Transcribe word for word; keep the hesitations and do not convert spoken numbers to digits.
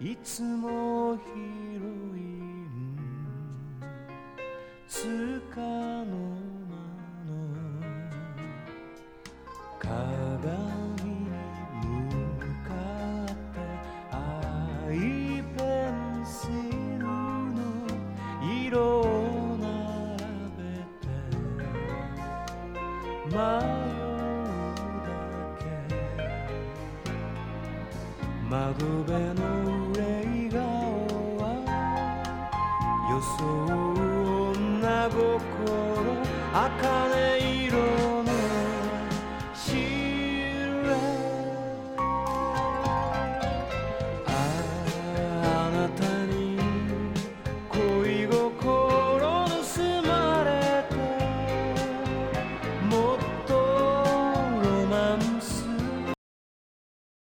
いつもヒロインつかの間の鏡に向かってアイペンシルの色を並べて迷うだけ窓辺の憂い顔は装う女心茜色